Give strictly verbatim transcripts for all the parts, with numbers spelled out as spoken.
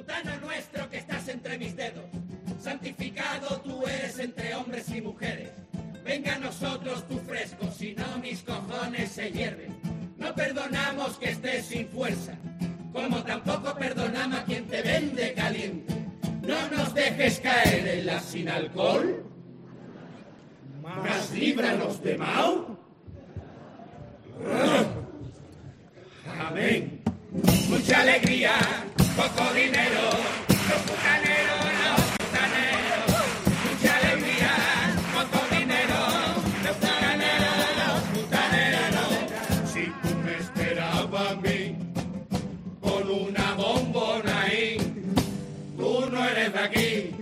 Butano nuestro que estás entre mis dedos, santificado tú eres entre hombres y mujeres. Venga a nosotros tu fresco, si no mis cojones se hierven. No perdonamos que estés sin fuerza, como tampoco perdonamos a quien te vende caliente. No nos dejes caer en la sin alcohol, más líbranos de Mao. Amén. Mucha alegría, poco dinero, los butaneros, los butaneros. Mucha alegría, poco dinero, los butaneros, los butaneros. Si tú me esperabas a mí con una bombona ahí, tú no eres de aquí.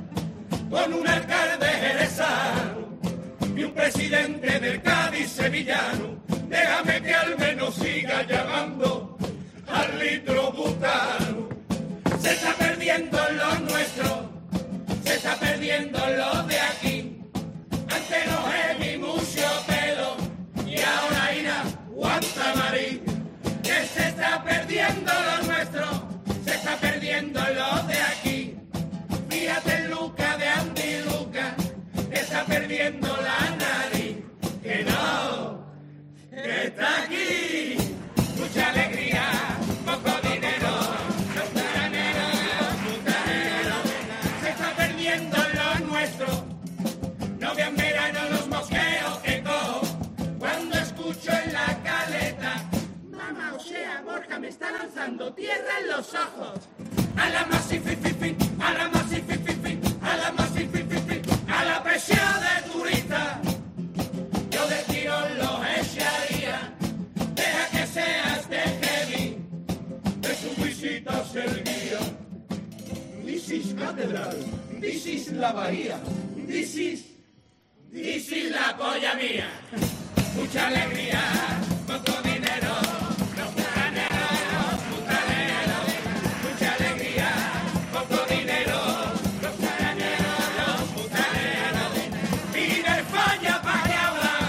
Con un alcalde jerezano y un presidente del Cádiz sevillano, déjame que al menos siga llamando al litro butano. Se está perdiendo lo nuestro, se está perdiendo lo de aquí. Antes no heavy mucho pelo y ahora ira aguanta marí. Que se está perdiendo lo nuestro, se está perdiendo lo de aquí. Fíjate en Luca de Andy Luca, que está perdiendo la nariz. Que no, que está aquí. Mucha alegría, poco dinero, los butaneros, los butaneros. Se está perdiendo lo nuestro. No vean verano los mosqueos que cojo cuando escucho en la caleta. Mamá, o sea, Borja me está lanzando tierra en los ojos. A la masifififi, a la masifififi, a la masifififi, a la presión de turista. Yo de tiro los echaría. Deja que seas de heavy. De su visita el guía. This is Catedral. This is la Bahía. This is... This is la polla mía. Mucha alegría, poco dinero. Los butaneros, butaneros. Mucha alegría, poco dinero. Los butaneros, los butaneros. Mira el falla para que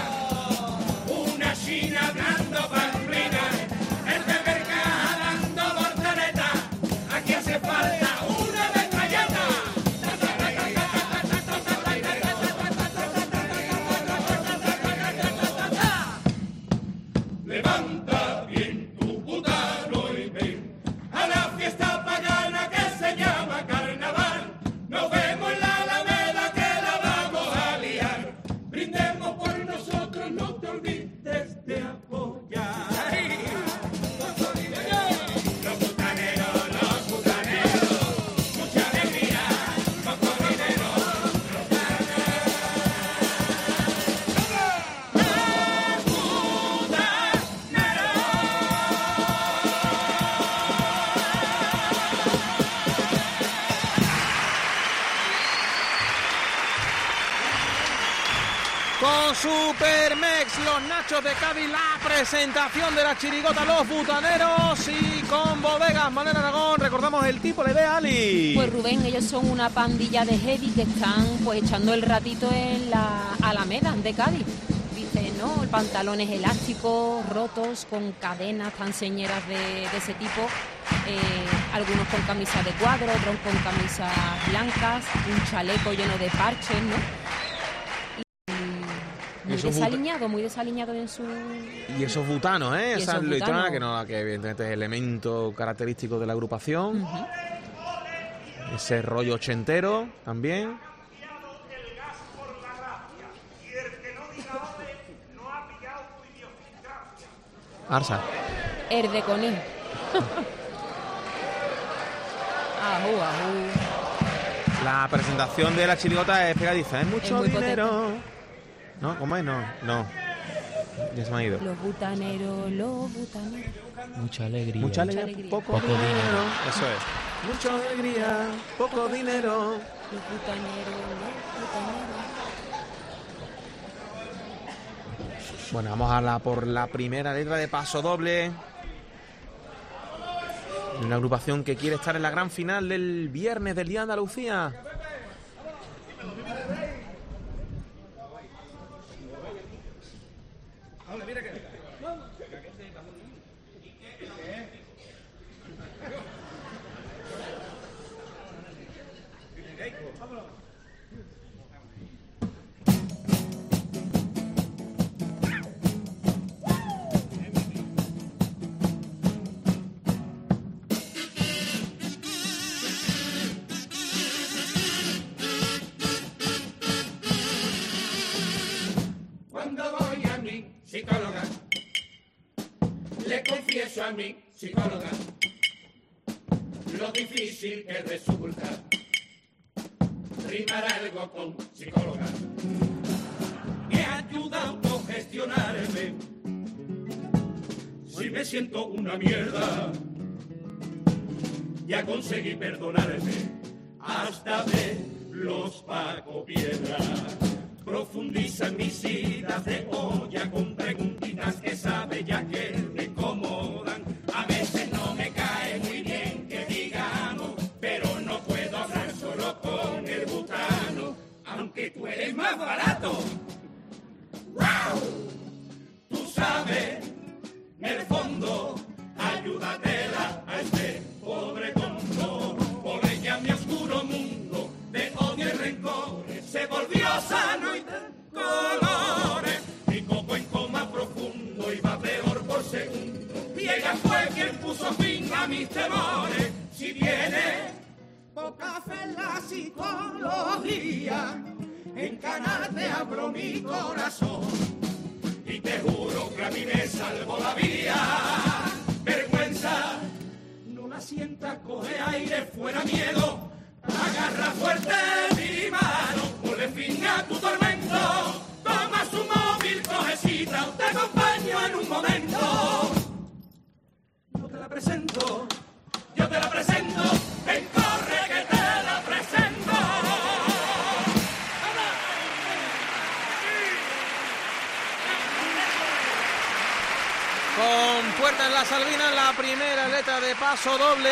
habla. Una china dando pamplina. El de Mercaja dando voltereta. Aquí hace falta una metralleta. Levanta bien tu butano y ven a la fiesta pagana que se llama carnaval. Nos vemos en la Alameda que la vamos a liar. Brindemos por nosotros, no te olvides de apoyar. Los butaneros, los butaneros. Mucha alegría, poco dinero. Los butaneros. Con Supermex, los Nachos de Cádiz, la presentación de la chirigota Los Butaneros, y con Bodegas Manera Aragón, recordamos el tipo de idea, Ali. Pues Rubén, ellos son una pandilla de heavy que están pues echando el ratito en la Alameda de Cádiz. Dice, ¿no? Pantalones elásticos, rotos, con cadenas tan señeras de, de ese tipo. Eh, algunos con camisas de cuadro, otros con camisas blancas, un chaleco lleno de parches, ¿no? Muy desaliñado, muy desaliñado en su... Y esos butanos, ¿eh? Y Esa esos letrona, butanos. que, no, que evidentemente es el elemento característico de la agrupación. Uh-huh. Ese rollo ochentero también. Arsa. Erdeconí. Ajú, ajú. La presentación de la chirigota es pegadiza, es mucho muy dinero. ¿No? ¿Cómo es? No, no. Ya se me ha ido. Los butaneros, los butaneros. Mucha alegría. Mucha alegría, alegría. poco, Poco dinero. dinero. Eso es. Mucha alegría, poco dinero. Los butaneros, los butaneros. Bueno, vamos a la por la primera letra de Paso Doble. Una agrupación que quiere estar en la gran final del viernes del Día de Andalucía. mi psicóloga, le confieso a mi psicóloga lo difícil que resulta rimar algo con psicóloga. Me ayuda a autogestionarme si me siento una mierda. Ya conseguí perdonarme hasta de los Paco Piedra. Profundiza en mis idas de olla con preguntitas que sabe ya que me incomodan. A veces no me cae muy bien que digamos, pero no puedo hablar solo con el butano, aunque tú eres más barato. ¡Wow! Tú sabes, en el fondo, ayúdatela a este pobre tonto. Por ella mi oscuro mundo de odio y rencor se volvió sano y de colores. Mi coco en coma profundo iba peor por segundo. Y ella fue quien puso fin a mis temores. Si viene poca fe la psicología, en Canal te abro mi corazón y te juro que a mí me salvó la vida. Vergüenza, no la sientas, coge aire, fuera miedo, agarra fuerte mi mano, ponle fin a tu tormento, toma su móvil, coge cita, te acompaño en un momento. Yo te la presento, yo te la presento, ven, corre que te la presento. Con Puerta en la Salvina, la primera letra de paso doble.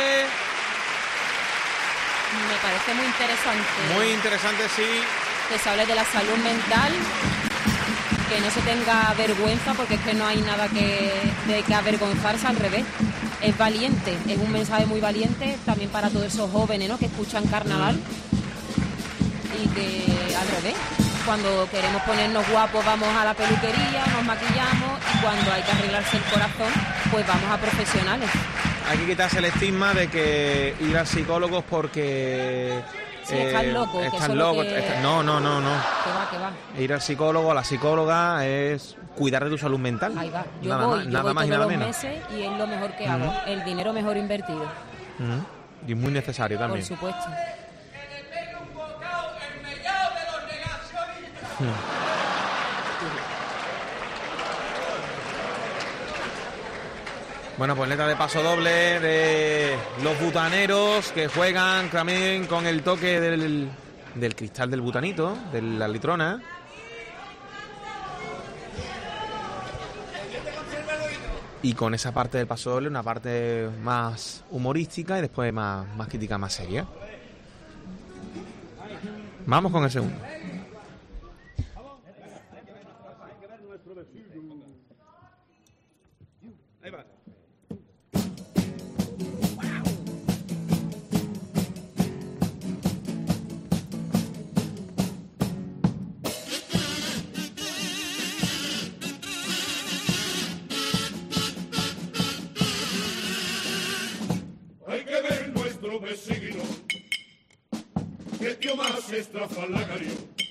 Me parece muy interesante. Muy interesante, sí. Que se hable de la salud mental, que no se tenga vergüenza, porque es que no hay nada que, de que avergonzarse, al revés. Es valiente, es un mensaje muy valiente también para todos esos jóvenes, ¿no?, que escuchan Carnaval. Y que al revés, cuando queremos ponernos guapos vamos a la peluquería, nos maquillamos, y cuando hay que arreglarse el corazón, pues vamos a profesionales. Hay que quitarse el estigma de que ir al psicólogo es porque... Sí, estás loco. que Estás eso loco. que... Estás... No, no, no, no. Que va, que va. Ir al psicólogo, a la psicóloga, es cuidar de tu salud mental. Ahí va. Yo nada voy, más, yo nada voy más y todos nada los menos. meses y es lo mejor que Uh-huh. hago. El dinero mejor invertido. Uh-huh. Y muy necesario también. Por supuesto. Uh-huh. Bueno, pues letra de paso doble de los butaneros, que juegan también con el toque del, del cristal del butanito, de la litrona. Y con esa parte del paso doble, una parte más humorística y después más, más crítica, más seria. Vamos con el segundo. Ahí va. Hay que ver nuestro vecino, que tío más estrafalagario,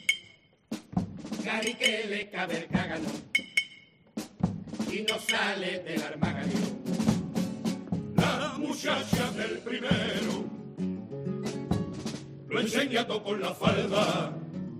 cari que le cabe el cágano y no sale del armagario. La muchacha del primero lo enseña todo con la falda,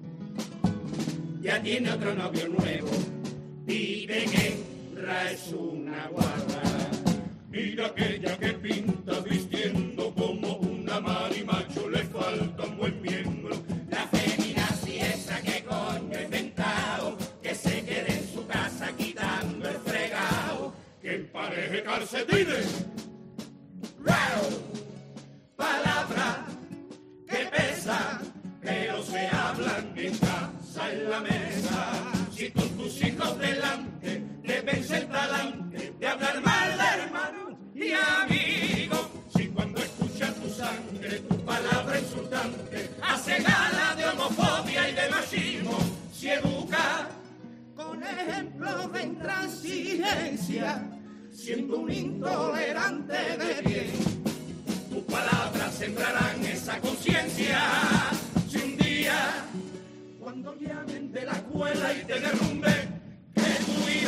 ya tiene otro novio nuevo, pide guerra, es una guarda. Mira aquella que pinta vistiendo como una marimacho, le falta un buen miembro. La feminazi esa que coño he inventado, que se quede en su casa quitando el fregado, que empareje calcetines. ¡Wow! Palabra que pesa, pero se hablan en casa, en la mesa. Si con tus hijos delante deben ser talante de hablar mal de hermano y amigo. Si cuando escuchas tu sangre, tu palabra insultante hace gala de homofobia y de machismo, si educa con ejemplos de intransigencia, siendo un intolerante de bien, tus palabras sembrarán esa conciencia. Si un día, cuando llamen de la escuela y te derrumbe, que tu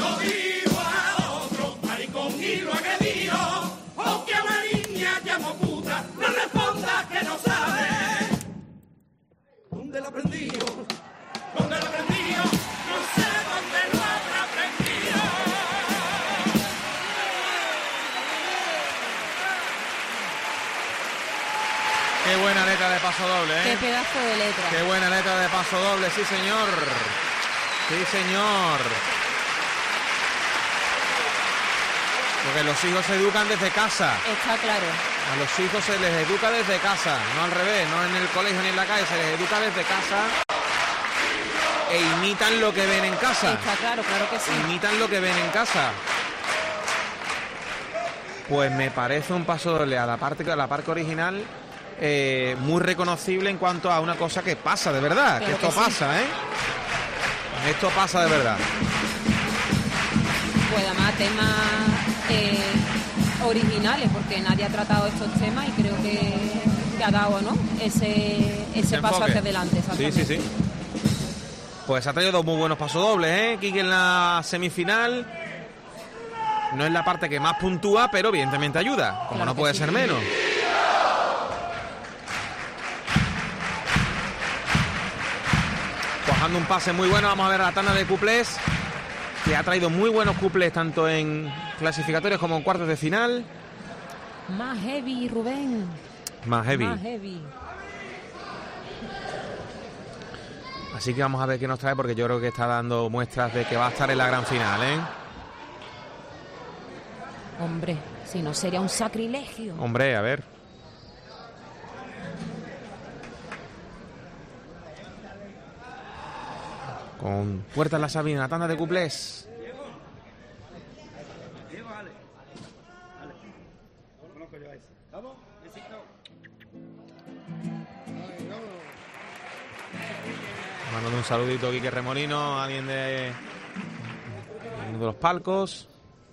paso doble, ¿eh? Qué pedazo de letra. Qué buena letra de paso doble, sí señor. Sí señor. Porque los hijos se educan desde casa. Está claro. A los hijos se les educa desde casa, no al revés, no en el colegio ni en la calle, se les educa desde casa e imitan lo que ven en casa. Está claro, claro que sí. Imitan lo que ven en casa. Pues me parece un paso doble a la parte, a la parte original, eh, muy reconocible en cuanto a una cosa que pasa de verdad, Claro que esto que sí. pasa, ¿eh? Esto pasa de verdad. Pues además temas eh, originales, porque nadie ha tratado estos temas y creo que, que ha dado, ¿no? Ese, ese paso enfoque. hacia adelante. Sí, sí, sí. Pues ha traído dos muy buenos pasos dobles, ¿eh? Quique en la semifinal. No es la parte que más puntúa, pero evidentemente ayuda, como Claro no que puede sí. ser menos. Cojando un pase muy bueno, vamos a ver la tanda de cuplés, que ha traído muy buenos cuplés tanto en clasificatorios como en cuartos de final. Más heavy, Rubén. Más heavy. Más heavy. Así que vamos a ver qué nos trae, porque yo creo que está dando muestras de que va a estar en la gran final, ¿eh? Hombre, si no sería un sacrilegio. Hombre, a ver. Con Puertas la Sabina, la tanda de cuplés. Mandando un saludito a Quique Remolino, alguien de, uno de los palcos.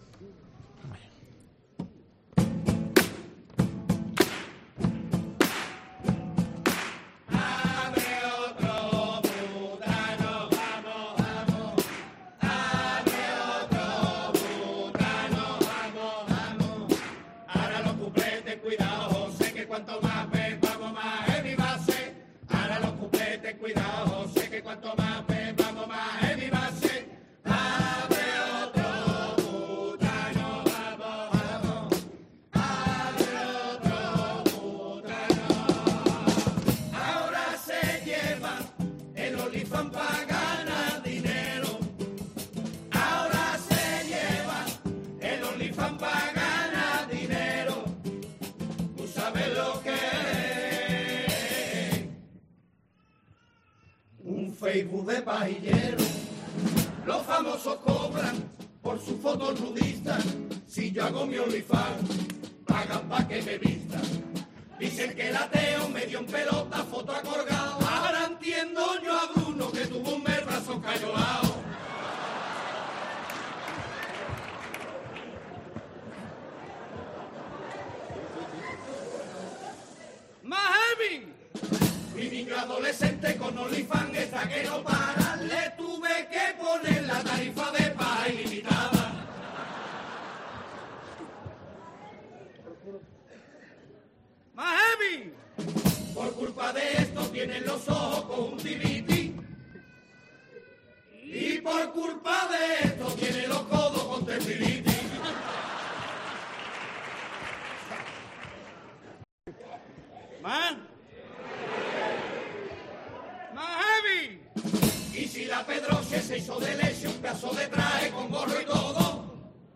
Facebook de pajillero, los famosos cobran por sus fotos nudistas. Si yo hago mi OnlyFans, pagan pa' que me vistan. Dicen que el ateo me dio en pelota, foto acolgado. Ahora entiendo yo a Bruno que tuvo un mes brazo cayolao. ¡Más heavy! Mi niño adolescente con OnlyFans está que no para. Le tuve que poner la tarifa de paga ilimitada. ¡Más heavy! Por culpa de esto tienen los ojos conjuntivitis. Y por culpa de esto tienen los codos con tendinitis. ¿Más? Y si la Pedroche se hizo de leche un pedazo de traje con gorro y todo.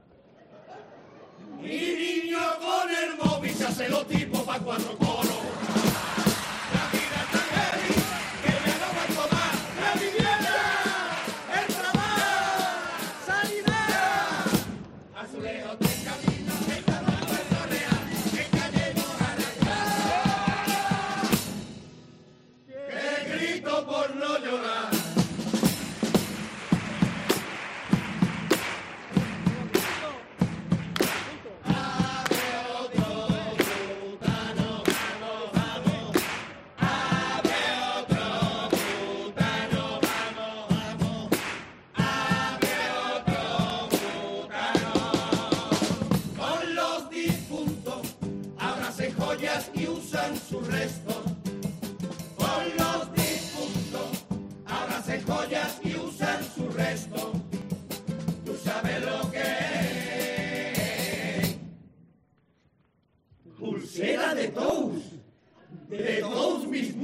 Mi niño con el móvil se hace los tipos pa' cuatro coros. La vida es tan heavy que me lo aguanto más. La vivienda, el trabajo, sanidad. Azulejo, tres caminos, el trabajo, el Torreal, el gallego, Aragán. Que grito por no llorar. Y usan sus restos con los difuntos. Ahora hacen joyas y usan sus restos. Tú sabes lo que es. Pulsera de todos, de todos mis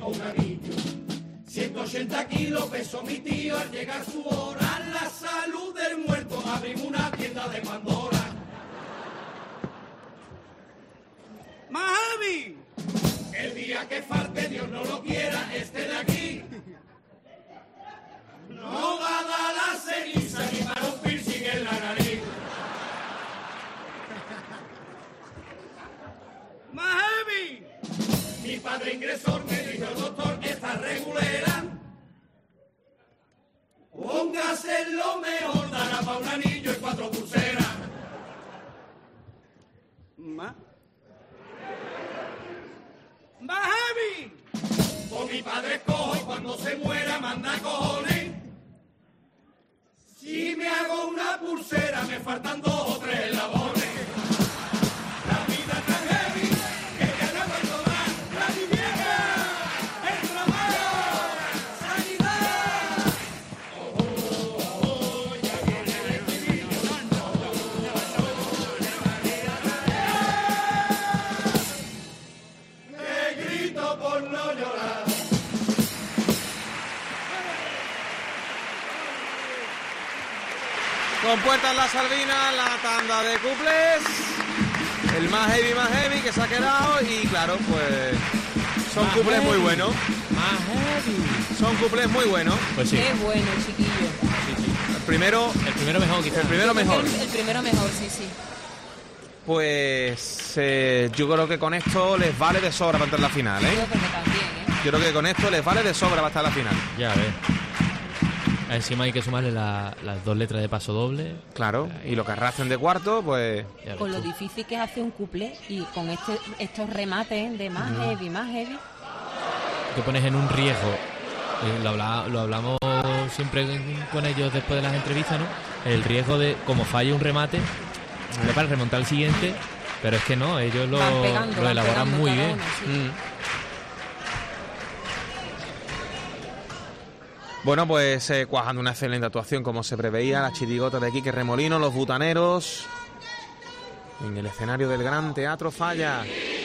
un anillo. ciento ochenta kilos pesó mi tío al llegar su hora. La salud del muerto, abrimos una tienda de Pandora. ¡Majavi! El día que falte, Dios no lo quiera, este de aquí no va a dar la ceniza ni para un piercing en la nariz. ¡Majavi! Mi padre ingresor me dijo, doctor, esta regulera, póngase lo mejor, dará pa' un anillo y cuatro pulseras. ¿Ma? ¡Majavi! Por mi padre cojo y cuando se muera manda cojones. Si me hago una pulsera me faltan dos o tres eslabones. La vida es tan heavy que ya no puedo más. La vivienda, el trabajo, sanidad. Oh, oh, oh, ya viene el equilibrio. Te grito por no llorar. Compuertas la sardina, la tanda de cuplés, el más heavy, más heavy que se ha quedado y claro, pues son Más cuplés heavy. muy buenos, Más heavy. son cuplés muy buenos. Pues sí. Qué bueno, chiquillo. Sí, sí. El primero, El primero mejor, quizás. el primero mejor. El, el primero mejor, sí, sí. Pues eh, yo creo que con esto les vale de sobra para entrar en la final, Yo ¿eh? creo que también, ¿eh? Yo creo que con esto les vale de sobra para estar en la final. Ya ves. Encima hay que sumarle la- las dos letras de paso doble. Claro, y lo que arrastren de cuarto, pues Ya ves Con lo tú. difícil que es hacer un couple y con este, estos remates de más heavy, más heavy. Te pones en un riesgo. Eh, Lo, habla- lo hablamos siempre con ellos después de las entrevistas, ¿no? El riesgo de, como falle un remate, ya para remontar el siguiente, pero es que no, ellos lo, Van pegando, lo van elaboran pegando muy cada bien. uno, sí. Mm. Bueno, pues eh, cuajando una excelente actuación como se preveía, la chirigota de Quique Remolino, los butaneros en el escenario del Gran Teatro Falla.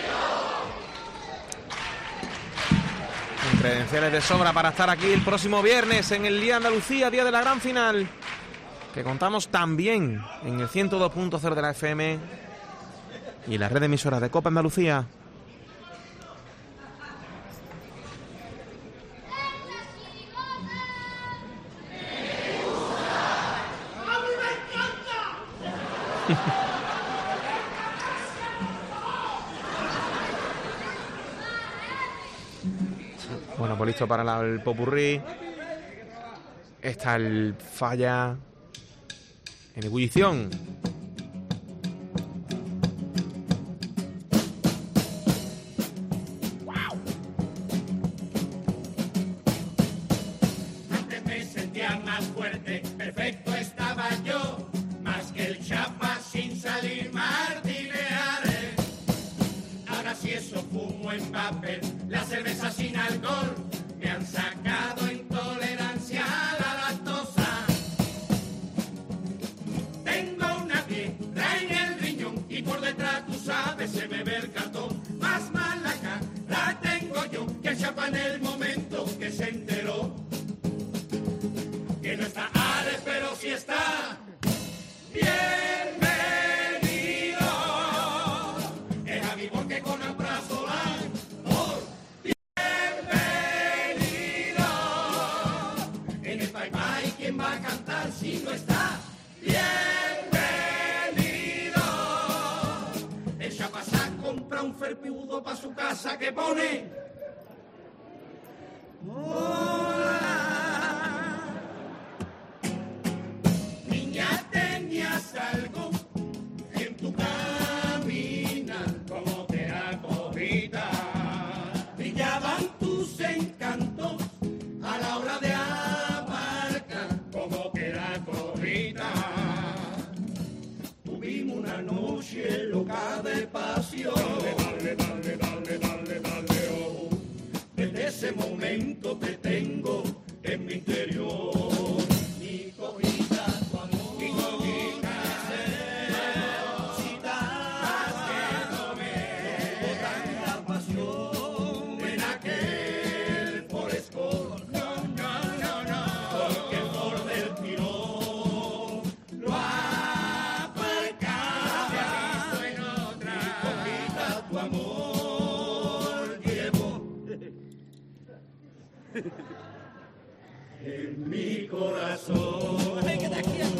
Con credenciales de sobra para estar aquí el próximo viernes en el Día Andalucía, día de la gran final, que contamos también en el ciento dos punto cero de la F M y la red de emisoras de Copa Andalucía. Bueno, pues listo para la- el popurrí. Está el Falla en ebullición. Antes me sentía más fuerte, perfecto estaba yo, más que el chapa sin salir martineares. Ahora si eso fumo en papel, la cerveza sin alcohol, me han sacado intolerancia a la lactosa. Tengo una piedra en el riñón y por detrás tú sabes se me ve el cartón. Más malaca la tengo yo que el chapa en el momento que se enteró. Que no está Alex, pero sí está. Bienvenido. Es a mí porque con Aprazola. Oh, bienvenido. En el Pai Pai, ¿quién va a cantar si no está? Bienvenido. El Chapasá compra un ferpiudo para su casa que pone. Hola. Niña, tenías algo en tu camina, como te acogida. Brillaban tus encantos a la hora de abarcar, como que era corrida. Tuvimos una noche loca de pasión. Dale, dale, dale, dale, dale, oh. Desde ese momento te tengo en mi interior. Mi cojita, tu amor. Mi cojita, necesitas que tome. Tuvo tanta pasión en aquel En mi corazón. Ay, que te quiero.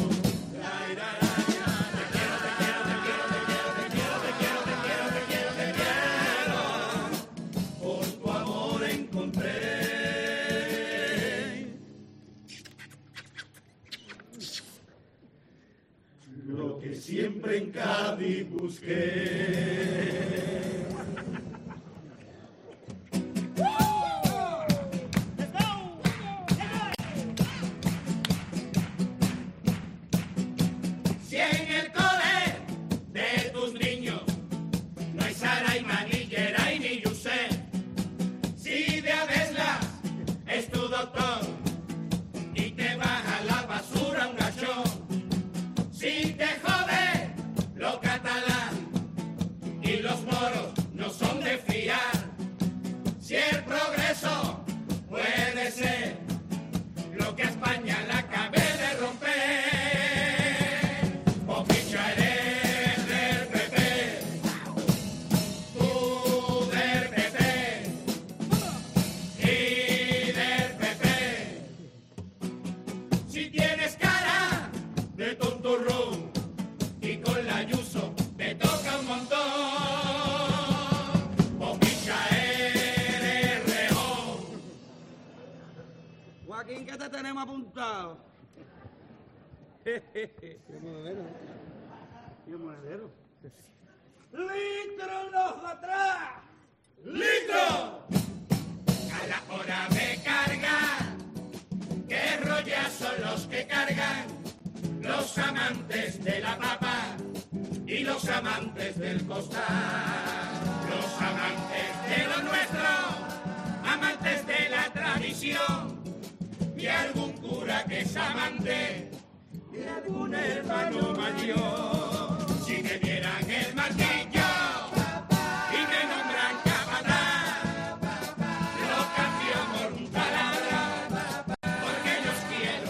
Por tu amor encontré lo que siempre en Cádiz busqué. Si en el cole de tus niños no hay Saraima, ni Geray, ni Yusef, si de Adeslas es tu doctor y te baja la basura un gachón, si te jode lo catalán y los moros no son de fiar, si el progreso puede ser lo que a España la acabe de romper, Poquicha eres del P P, tú del P P y del P P. Si tienes cara de tontorrón y con la Ayuso te toca un montón, Poquicha eres reón. Joaquín, ¿qué te tenemos apuntado? Qué monedero. Qué monedero. ¡Litros los de atrás! ¡Litro! A la hora de cargar, qué rollas son los que cargan, los amantes de la papa y los amantes del costal, los amantes de lo nuestro, amantes de la tradición, y algún cura que es amante de algún hermano mayor. Si me dieran el martillo y me nombran capataz, lo cambio por un taladro, porque los quiero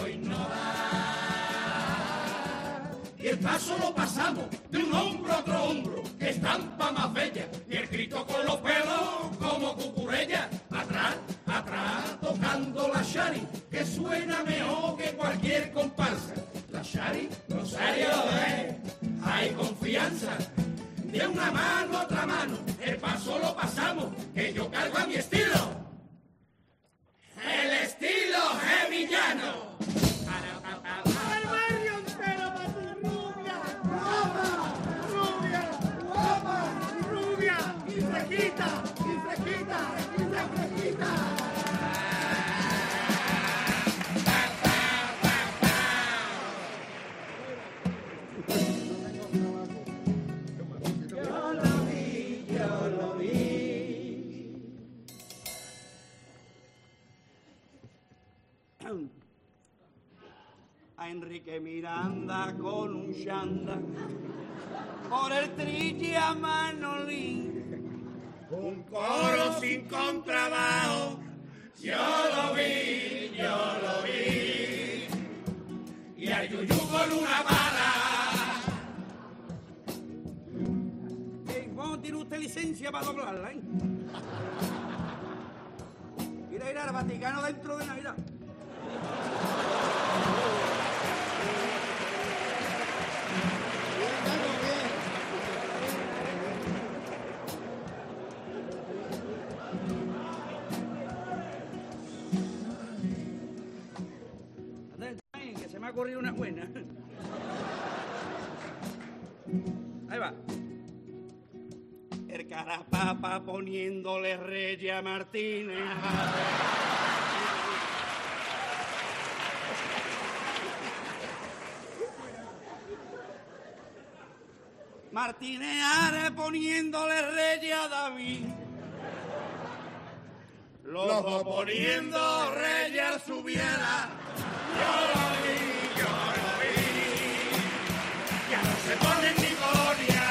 innovar. Y el paso lo pasamos de un hombro a otro hombro, que estampa más bella, y el grito con los pelos como cucurella, atrás, atrás, tocando la shari, que suena mejor que cualquier comparsa. La shari, Rosario, eh, hay confianza. De una mano a otra mano, el paso lo pasamos, que yo cargo a mi estilo. El estilo sevillano. ¡El barrio entero para tu rubia! ¡Guapa! ¡Rubia! ¡Guapa! ¡Rubia! ¡Y fresquita! ¡Y fresquita! ¡Y fresquita! Yo lo vi, yo lo vi. A Enrique Miranda con un chanda por el trille a Manolín. Un coro sin contrabajo, yo lo vi, yo lo vi. Y al yuyú con una bala. Eh, ¿Cómo tiene usted licencia para doblarla, eh? Mira, ir al Vaticano dentro de Navidad. Que se me ha ocurrido una buena. Ahí va. El carapapa poniéndole reyes a Martínez. Martínez Ares poniéndole reyes a David. Los dos poniendo reyes a Subiera. Yo lo vi, yo lo vi. Ya no se ponen ni gloria.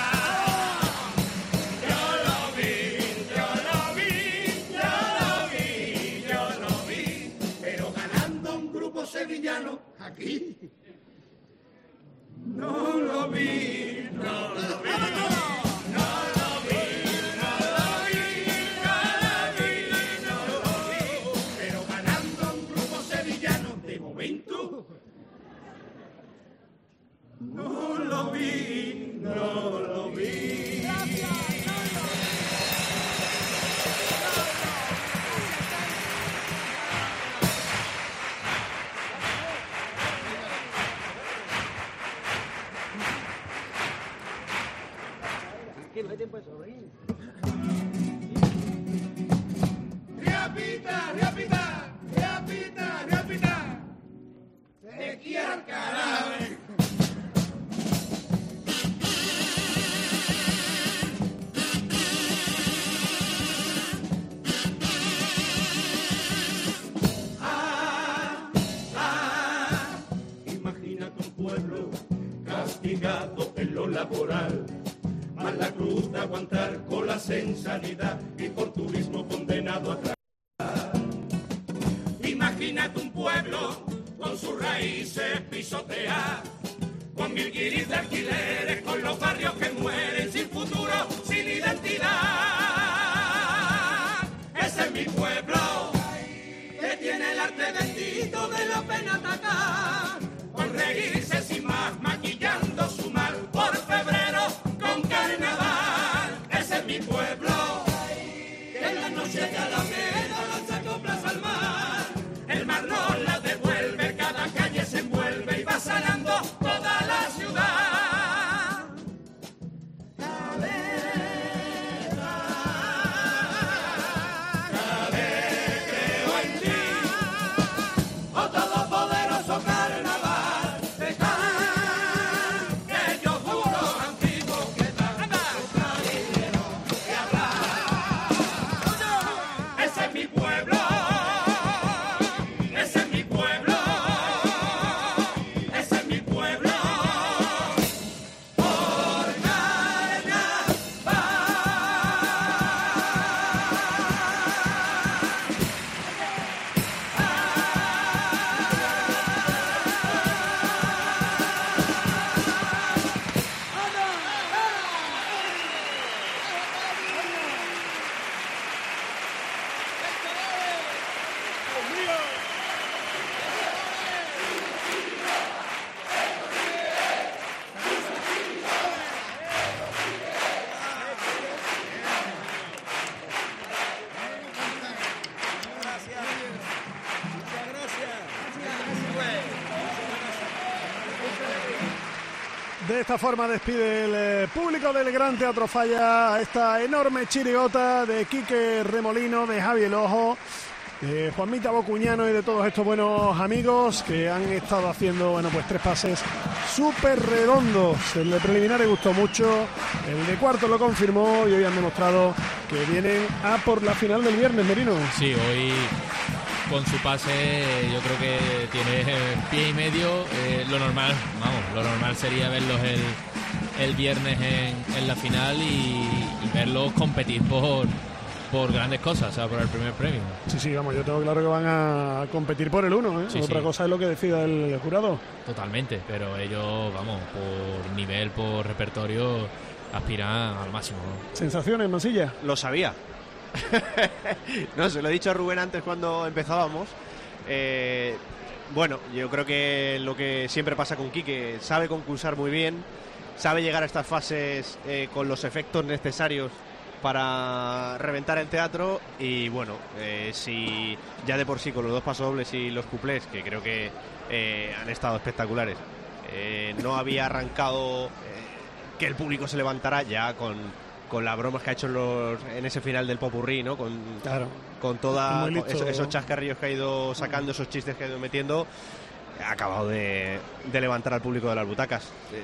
Yo lo vi, yo lo vi, yo lo vi, yo lo vi. Pero ganando un grupo sevillano aquí. No lo vi, no lo vi. No lo vi, no lo vi, no lo vi, no lo vi. Pero ganando Riapita, riapita, riapita, riapita. Te quiero al carajo. Ah, ah, imagínate un pueblo castigado en lo laboral, más la cruz de aguantar colas en sanidad y por turismo condenado a tragar. Imagínate un pueblo con sus raíces pisoteadas, con mil guiris de alquileres, con los barrios que mueren sin futuro, sin identidad. Ese es mi pueblo, que tiene el arte bendito de la pena atacar, con reírse sin más, maquillando su mal por febrero con carnaval. Ese es mi pueblo, que en la noche de Alameda lanza coplas al mar, el mar no la devuelve, cada calle se envuelve y va sanando toda la ciudad. Calera, Calera, creo en ti, oh todopoderoso carnaval, dejar que yo juro antiguo que tanto dinero que hablar. Ese es mi pueblo. Ese es mi pueblo, ese es mi pueblo, por carnaval. De esta forma despide el eh, público del Gran Teatro Falla a esta enorme chirigota de Quique Remolino, de Javi El Ojo, de Juanmita Bocuñano y de todos estos buenos amigos que han estado haciendo, bueno, pues tres pases súper redondos. El de preliminares gustó mucho, el de cuarto lo confirmó y hoy han demostrado que vienen a por la final del viernes, Merino. Sí, hoy con su pase yo creo que tiene pie y medio. Eh, lo normal, vamos, lo normal sería verlos el, el viernes en, en la final y, y verlos competir por, por grandes cosas, o sea, por el primer premio. Sí, sí, vamos, yo tengo claro que van a competir por el uno, ¿eh? Sí, Otra sí. cosa es lo que decida el jurado. Totalmente, pero ellos, vamos, por nivel, por repertorio, aspiran al máximo, ¿no? ¿Sensaciones, Mansilla? Lo sabía. No, se lo he dicho a Rubén antes cuando empezábamos. Eh, bueno, yo creo que lo que siempre pasa con Quique, sabe concursar muy bien, sabe llegar a estas fases eh, con los efectos necesarios para reventar el teatro. Y bueno, eh, si ya de por sí con los dos pasodobles y los cuplés, que creo que eh, han estado espectaculares, eh, no había arrancado eh, que el público se levantara ya con con las bromas que ha hecho en, los, en ese final del popurrí, ¿no? Con, claro. con toda Muy con listo. esos, esos chascarrillos que ha ido sacando, esos chistes que ha ido metiendo, ha acabado de, de levantar al público de las butacas.